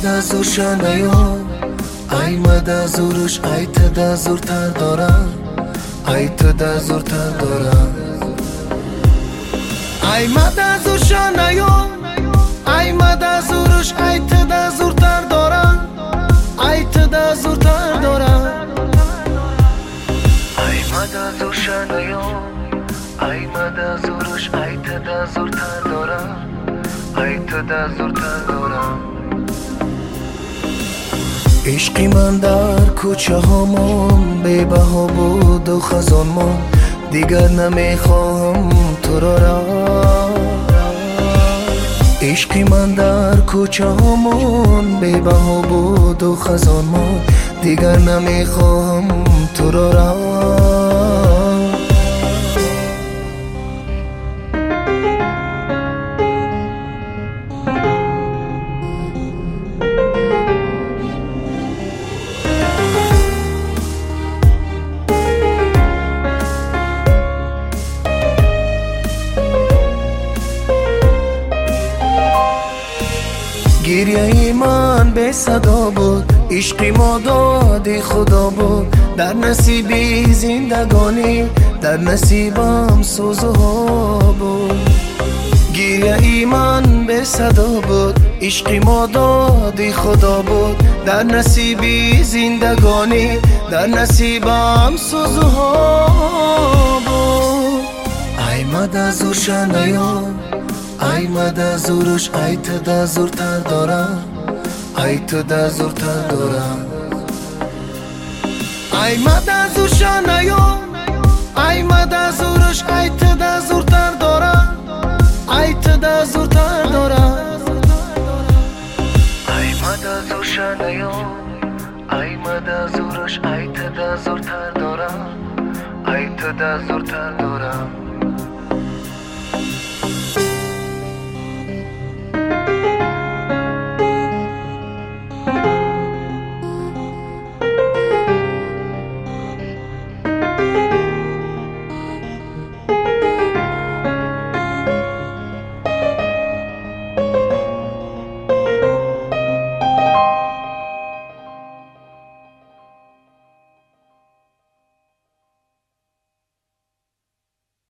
مده زورشن یا ای مده زورش ای تده زورتر دارم ای تده زورتر دارم ای مده زورشن یا ای مده زورش ای تده زورتر دارم ای تده زورتر دارم ای مده زورشن یا ای مده زورش ای تده زورتر دارم ای تده زورتر دارم عشقی من در کوچه هامون بی بها بود و خزان من دیگر نمیخواهم تو را عشقی من در کوچه هامون بی بها بود و خزان من دیگر نمیخواهم تو را گریه من به صدا بود عشقی ما دادی خدا بود در نصیبی زندگانی در نصیبم سوزها بود گریه من به صدا بود عشقی ما دادی خدا بود در نصیبی زندگانی در نصیبم سوزها بود ای مده زورشن یا ای مده زورش ای تده زورتر دارم ای تده زورتر دارم ای مده زورشن یا ای مده زورش ای تده زورتر دارم ای تده زورتر دارم ای مده زورشن یا ای مده زورش ای تده زورتر دارم ای تده زورتر دارم